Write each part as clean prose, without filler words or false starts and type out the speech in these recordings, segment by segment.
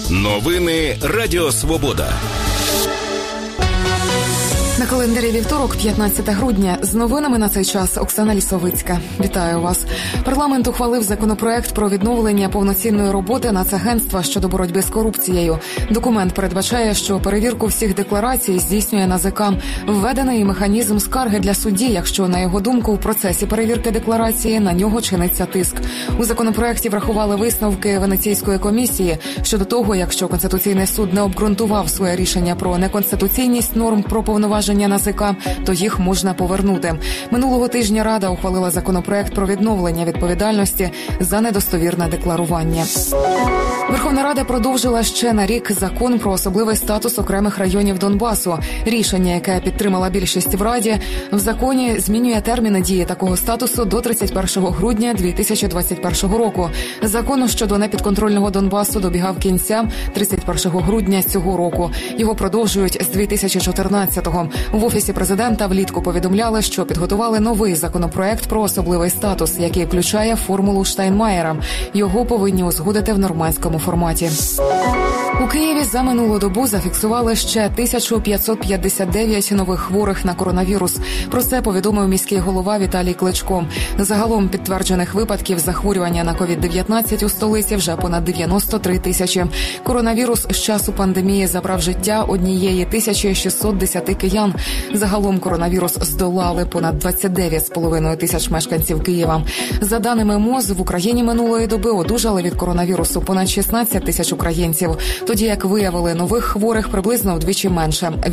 Новини Радіо Свобода. На календарі вівторок, 15 грудня. З новинами на цей час Оксана Лісовицька. Вітаю вас. Парламент ухвалив законопроект про відновлення повноцінної роботи Нацагентства щодо боротьби з корупцією. Документ передбачає, що перевірку всіх декларацій здійснює НАЗК. Введений механізм скарги для судді, якщо, на його думку, в процесі перевірки декларації на нього чиниться тиск. У законопроекті врахували висновки Венеційської комісії щодо того, якщо Конституційний суд не обґрунтував своє рішення про неконституційність норм про повноваження НАЗК, то їх можна повернути. Минулого тижня Рада ухвалила законопроект про відновлення відповідальності за недостовірне декларування. Верховна Рада продовжила ще на рік закон про особливий статус окремих районів Донбасу. Рішення, яке підтримала більшість в Раді, в законі змінює терміни дії такого статусу до 31 грудня 2021 року. Закон щодо непідконтрольного Донбасу добігав кінця 31 грудня цього року. Його продовжують з 2014-го. В Офісі президента влітку повідомляли, що підготували новий законопроект про особливий статус, який включає формулу Штайнмаєра. Його повинні узгодити в нормандському форматі. У Києві за минулу добу зафіксували ще 1559 нових хворих на коронавірус. Про це повідомив міський голова Віталій Кличко. Загалом підтверджених випадків захворювання на COVID-19 у столиці вже понад 93 тисячі. Коронавірус з часу пандемії забрав життя 1610 киян. Загалом коронавірус здолали понад 29,5 тисяч мешканців Києва. За даними МОЗ, в Україні минулої доби одужали від коронавірусу понад 16 тисяч українців, тоді як виявили нових хворих приблизно вдвічі менше –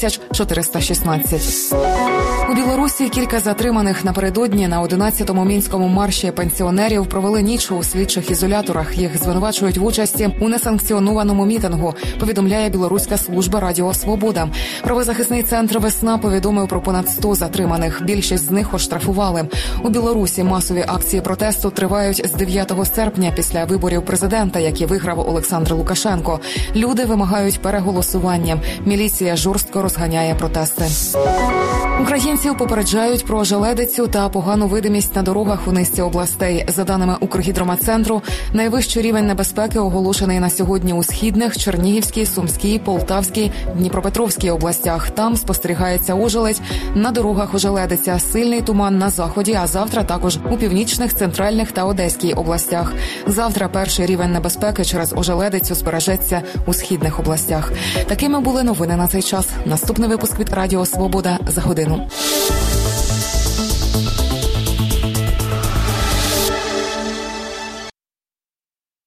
8416. У Білорусі кілька затриманих напередодні на 11-му мінському марші пенсіонерів провели ніч у слідчих ізоляторах. Їх звинувачують в участі у несанкціонованому мітингу, повідомляє білоруська служба Радіо Свобода. Правозахисний центр «Весна» повідомив про понад 100 затриманих. Більшість з них оштрафували. У Білорусі масові акції протесту тривають з 9 серпня після виборів президента, які виграв Олександр Лукашенко. Люди вимагають переголосування. Міліція жорстко розганяє протести. Українців попереджають про ожеледицю та погану видимість на дорогах у низці областей. За даними Укргідромедцентру, найвищий рівень небезпеки оголошений на сьогодні у Східних, Чернігівській, Сумській, Полтавській, Дніпропетровській областях. Там спостерігається ожеледь. На дорогах ожеледиця, сильний туман на заході, а завтра також у північних, центральних та Одеській областях. Завтра перший рівень небезпеки через ожеледицю збережеться у Східних областях. Такими були новини на цей час. Наступний випуск від Радіо Свобода за годину.